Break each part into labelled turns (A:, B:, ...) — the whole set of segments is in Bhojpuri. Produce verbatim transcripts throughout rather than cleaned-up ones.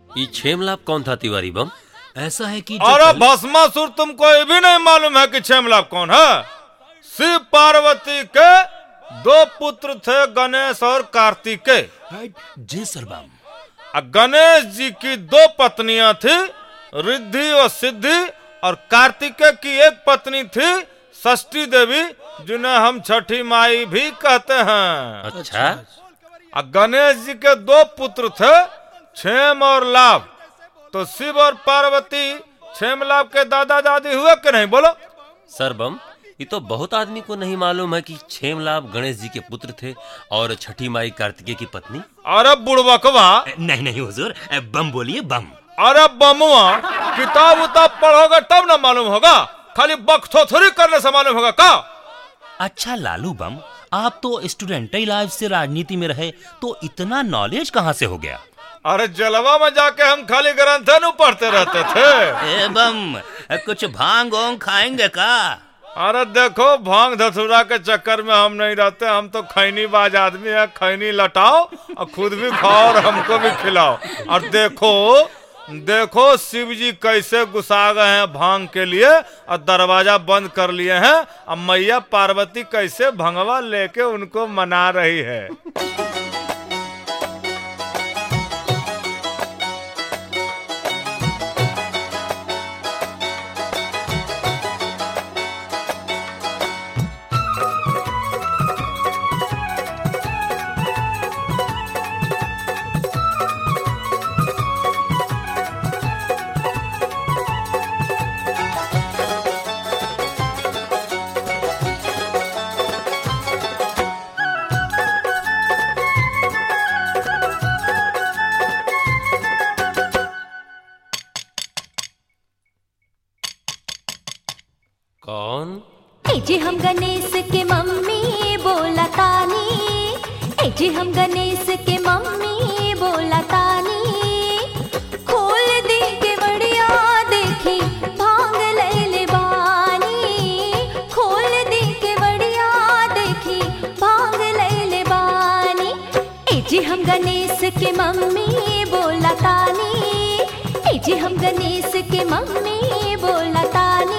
A: ये छेमलाप कौन था तिवारी बम?
B: ऐसा है कि
C: अरे भस्मासुर, तुमको ये भी नहीं मालूम है कि छेमलाप कौन है? शिव पार्वती के दो पुत्र थे, गणेश और कार्तिकेय।
B: जी सर बम।
C: गणेश जी की दो पत्नियां थी, रिद्धि और सिद्धि, और कार्तिकेय की एक पत्नी थी, षष्ठी देवी, जिन्हें हम छठी माई भी कहते हैं।
A: अच्छा।
C: गणेश जी के दो पुत्र थे, क्षेम और लाभ। तो शिव और पार्वती छेमलाप के दादा दादी हुए कि नहीं, बोलो?
A: सर बम, ये तो बहुत आदमी को नहीं मालूम है कि छेमलाप गणेश जी के पुत्र थे और छठी माई कार्तिकेय की पत्नी।
C: अरे बुड़बकवा,
B: नहीं नहीं हुजूर, बम बोलिए बम।
C: अरे बमुआ, किताब उताब पढ़ोगे तब ना मालूम होगा, खाली बकथोथरी करने से मालूम होगा का?
B: अच्छा लालू बम, आप तो स्टूडेंटल लाइफ से राजनीति में रहे, तो इतना नॉलेज कहाँ से हो गया?
C: अरे जलवा में जाके हम खाली ग्रंथ न पढ़ते रहते थे।
B: ए बम, कुछ भांग ओंग खाएंगे का?
C: अरे देखो, भांग धतूरा के चक्कर में हम नहीं रहते, हम तो खैनी बाज आदमी है। खैनी लटाओ और खुद भी खाओ और हमको भी खिलाओ। और देखो देखो शिव जी कैसे गुस्सा गए हैं भांग के लिए और दरवाजा बंद कर लिए हैं। अब मैया पार्वती कैसे भंगवा लेके उनको मना रही है।
A: कौन?
D: जी हम गणेश के मम्मी बोला तानी, जी हम गणेश के मम्मी बोला तानी। खोल दे के बढ़िया देखी भांग ले ले बानी, खोल दे के बढ़िया देखी भांग ले ले बानी। जी हम गणेश के मम्मी बोला तानी, जी हम गणेश के मम्मी बोला तानी।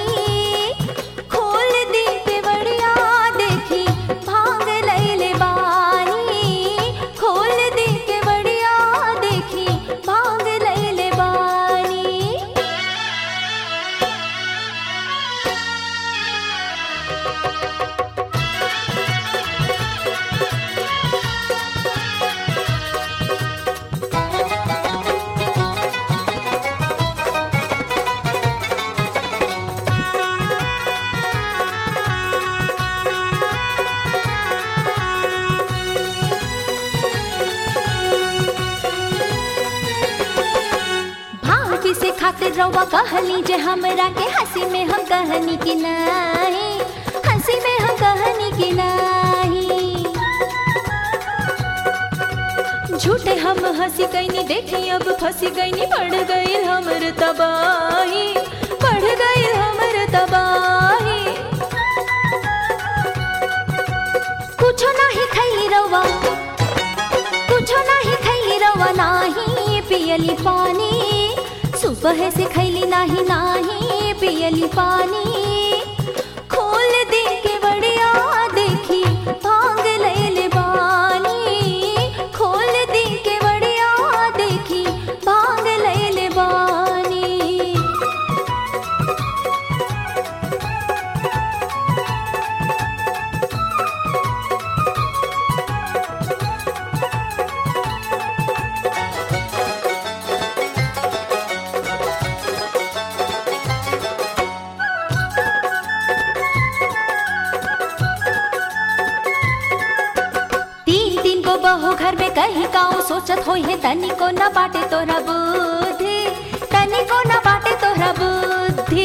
D: से खातिर रवा कहली जे हमरा के, हंसी में हम कहनी की नहीं, हंसी में हम कहनी की नहीं। झूठे हम हंसी गईनी देखी अब फंसी गईनी, बढ़ गई हमर तबाही, बढ़ गई हमर तबाही। कुछो नहीं खैली रवा, कुछो नहीं खैली रवा, नाही पियली पानी। सुबह से खैली नाही नाही पियली पानी। खोल दे के बढ़िया देखी भांग ले ले बानी, खोल दे के बढ़िया देखी भांग ले ले बानी। बहू घर में कहीं काऊ सोचत होई है, तनी को न बाटे तोरा बुद्धि, तनी को न बाटे तोरा बुद्धि।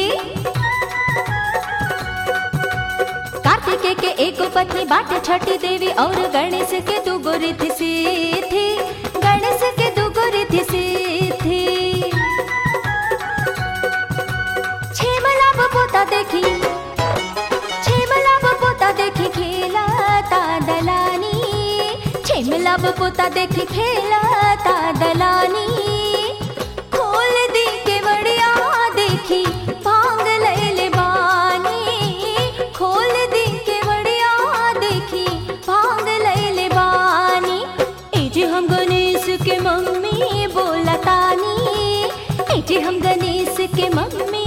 D: कार्तिकेय के एक पत्नी बाटे छठी देवी, और गणेश के दुगो रिद्धि सिद्धि, गणेश के दुगो रिद्धि सिद्धि। छेमलाप पोता देखी, छेमलाप पोता देखी खेलाता दलानी, छेमलाप पोता देखी खेलाता दलानी। मम्मी